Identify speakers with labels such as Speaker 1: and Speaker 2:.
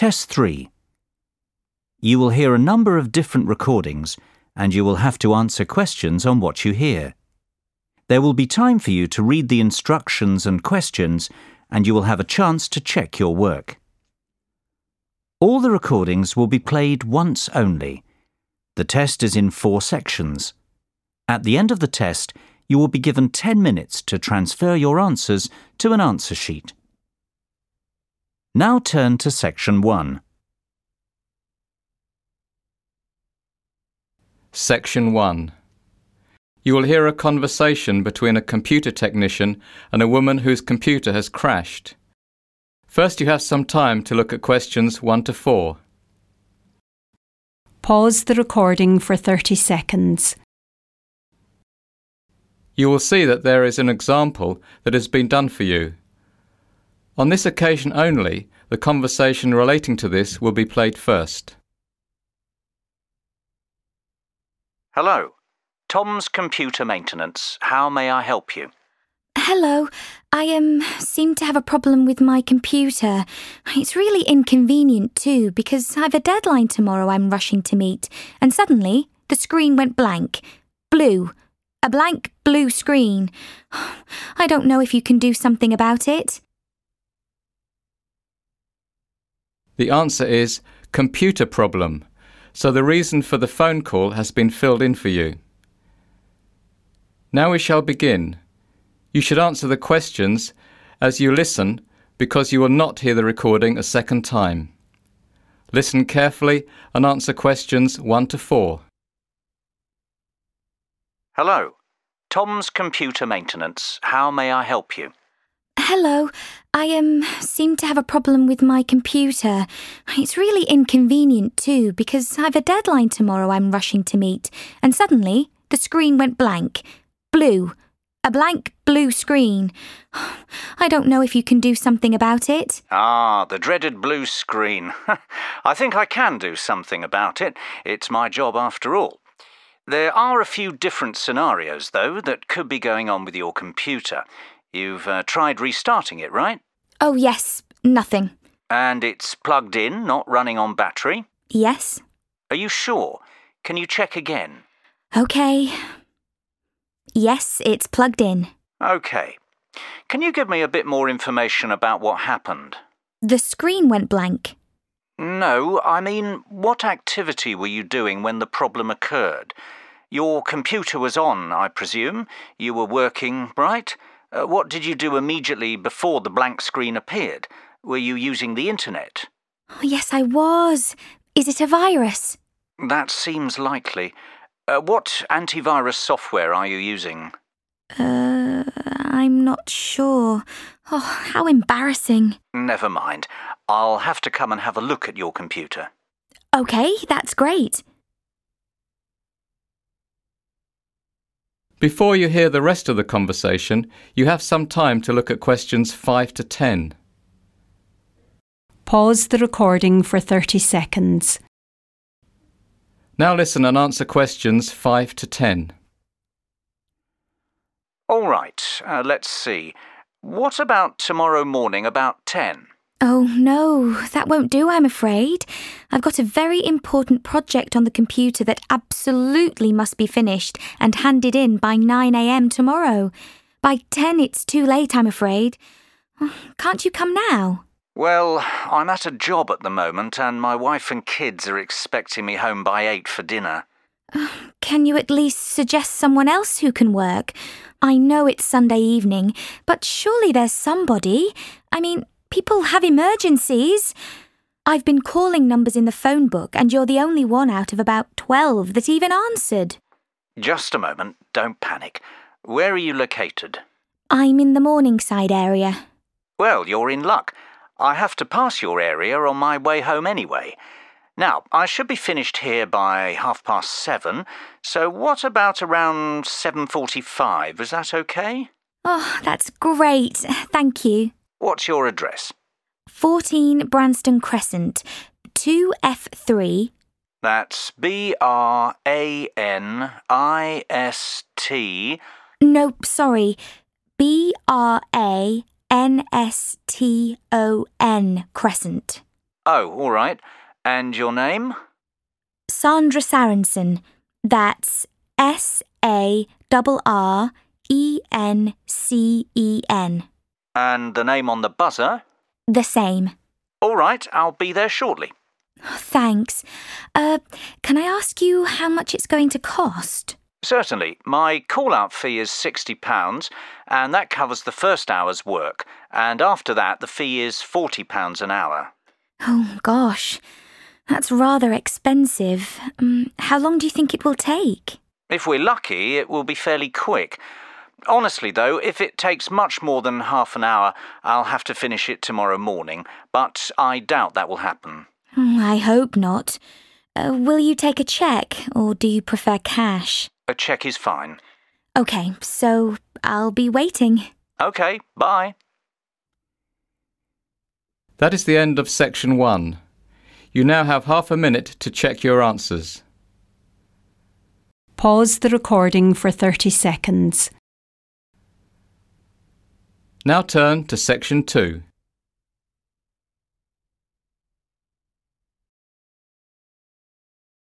Speaker 1: Test 3. You will hear a number of different recordings and you will have to answer questions on what you hear. There will be time for you to read the instructions and questions and you will have a chance to check your work. All the recordings will be played once only. The test is in 4 sections. At the end of the test, you will be given 10 minutes to transfer your answers to an answer sheet. Now turn to Section 1.
Speaker 2: Section 1. You will hear a conversation between a computer technician and a woman whose computer has crashed. First, you have some time to look at questions 1 to 4.
Speaker 3: Pause the recording for 30 seconds.
Speaker 2: You will see that there is an example that has been done for you. On this occasion only, the conversation relating to this will be played first.
Speaker 1: Hello. Tom's Computer Maintenance. How may I help you?
Speaker 4: Hello. I seem to have a problem with my computer. It's really inconvenient too because I've a deadline tomorrow I'm rushing to meet and suddenly the screen went blank. Blue. A blank blue screen. I don't know if you can do something about it.
Speaker 2: The answer is computer problem, so the reason for the phone call has been filled in for you. Now we shall begin. You should answer the questions as you listen because you will not hear the recording a second time. Listen carefully and answer questions 1 to 4.
Speaker 1: Hello. Tom's Computer Maintenance. How may I help you?
Speaker 4: Hello. I seem to have a problem with my computer. It's really inconvenient too because I've a deadline tomorrow I'm rushing to meet and suddenly the screen went blank. Blue. A blank blue screen. I don't know if you can do something about it.
Speaker 1: The dreaded blue screen. I think I can do something about it. It's my job after all. There are a few different scenarios, though, that could be going on with your computer. You've tried restarting it, right?
Speaker 4: Oh, yes. Nothing.
Speaker 1: And it's plugged in, not running on battery?
Speaker 4: Yes.
Speaker 1: Are you sure? Can you check again?
Speaker 4: Okay. Yes, it's plugged in.
Speaker 1: Okay. Can you give me a bit more information about what happened?
Speaker 4: The screen went blank.
Speaker 1: No, I mean, what activity were you doing when the problem occurred? Your computer was on, I presume. You were working, right? What did you do immediately before the blank screen appeared? Were you using the internet?
Speaker 4: Oh, yes, I was. Is it a virus?
Speaker 1: That seems likely. What antivirus software are you using?
Speaker 4: I'm not sure. Oh, how embarrassing.
Speaker 1: Never mind. I'll have to come and have a look at your computer.
Speaker 4: Okay, that's great.
Speaker 2: Before you hear the rest of the conversation, you have some time to look at questions 5 to 10.
Speaker 3: Pause the recording for 30 seconds.
Speaker 2: Now listen and answer questions 5 to 10.
Speaker 1: All right, let's see. What about tomorrow morning about 10?
Speaker 4: Oh, no, that won't do, I'm afraid. I've got a very important project on the computer that absolutely must be finished and handed in by 9 a.m. tomorrow. By 10, it's too late, I'm afraid. Can't you come now?
Speaker 1: Well, I'm at a job at the moment and my wife and kids are expecting me home by 8 for dinner.
Speaker 4: Can you at least suggest someone else who can work? I know it's Sunday evening, but surely there's somebody. I mean, people have emergencies. I've been calling numbers in the phone book and you're the only one out of about 12 that even answered.
Speaker 1: Just a moment, don't panic. Where are you located?
Speaker 4: I'm in the Morningside area.
Speaker 1: Well, you're in luck. I have to pass your area on my way home anyway. Now, I should be finished here by 7:30, so what about around 7:45? Is that okay?
Speaker 4: Oh, that's great. Thank you.
Speaker 1: What's your address?
Speaker 4: 14 Branston Crescent, 2F3.
Speaker 1: That's BRANIST.
Speaker 4: No, sorry. BRANSTON Crescent.
Speaker 1: Oh, all right. And your name?
Speaker 4: Sandra Sarensen. That's SARRENCEN.
Speaker 1: And the name on the buzzer?
Speaker 4: The same.
Speaker 1: All right, I'll be there shortly.
Speaker 4: Thanks. Can I ask you how much it's going to cost?
Speaker 1: Certainly. My call-out fee is £60, and that covers the first hour's work. And after that, the fee is £40 an hour.
Speaker 4: Oh, gosh. That's rather expensive. How long do you think it will take?
Speaker 1: If we're lucky, it will be fairly quick. Honestly, though, if it takes much more than half an hour, I'll have to finish it tomorrow morning. But I doubt that will happen.
Speaker 4: I hope not. Will you take a cheque, or do you prefer cash?
Speaker 1: A cheque is fine.
Speaker 4: OK, so I'll be waiting.
Speaker 1: OK, bye.
Speaker 2: That is the end of section 1. You now have half a minute to check your answers.
Speaker 3: Pause the recording for 30 seconds.
Speaker 2: Now turn to section 2.